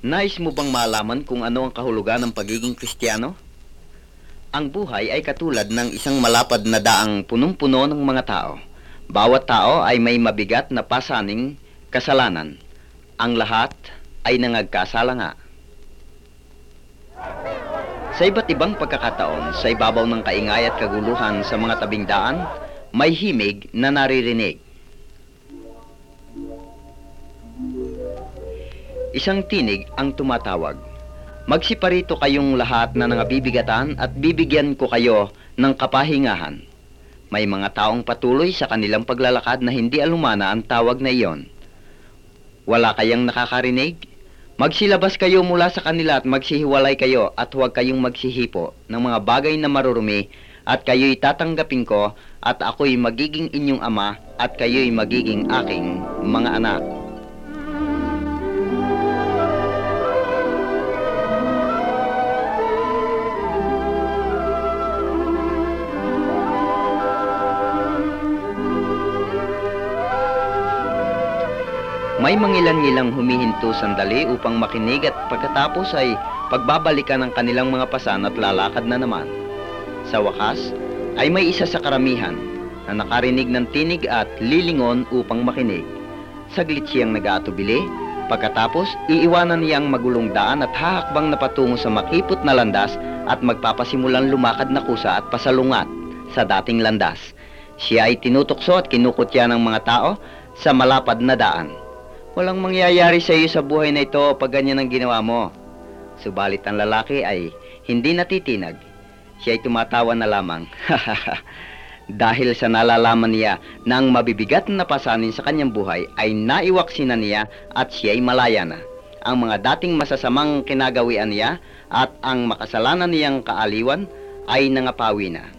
Nais mo bang malaman kung ano ang kahulugan ng pagiging Kristiyano? Ang buhay ay katulad ng isang malapad na daang punong-puno ng mga tao. Bawat tao ay may mabigat na pasaning kasalanan. Ang lahat ay nangagkasala nga. Sa iba't ibang pagkakataon, sa ibabaw ng kaingay at kaguluhan sa mga tabing daan, may himig na naririnig. Isang tinig ang tumatawag. Magsiparito kayong lahat na nangabibigatan at bibigyan ko kayo ng kapahingahan. May mga taong patuloy sa kanilang paglalakad na hindi alumana ang tawag na iyon. Wala kayang nakakarinig? Magsilabas kayo mula sa kanila at magsihiwalay kayo at huwag kayong magsihipo ng mga bagay na marurumi at kayo'y tatanggapin ko at ako'y magiging inyong ama at kayo'y magiging aking mga anak. May mangilan-ngilang humihinto sandali upang makinig at pagkatapos ay pagbabalikan ang kanilang mga pasan at lalakad na naman. Sa wakas, ay may isa sa karamihan na nakarinig ng tinig at lilingon upang makinig. Saglit siyang nag-aatubili, pagkatapos iiwanan niyang magulong daan at hahakbang na patungo sa makipot na landas at magpapasimulang lumakad na kusa at pasalungat sa dating landas. Siya ay tinutokso at kinukutya ng mga tao sa malapad na daan. Walang mangyayari sa iyo sa buhay na ito pag ganyan ang ginawa mo. Subalit ang lalaki ay hindi natitinag. Siya ay tumatawa na lamang. Dahil sa nalalaman niya na ang mabibigat na pasanin sa kanyang buhay ay naiwaksi na niya at siya ay malaya na. Ang mga dating masasamang kinagawian niya at ang makasalanan niyang kaaliwan ay nangapawi na.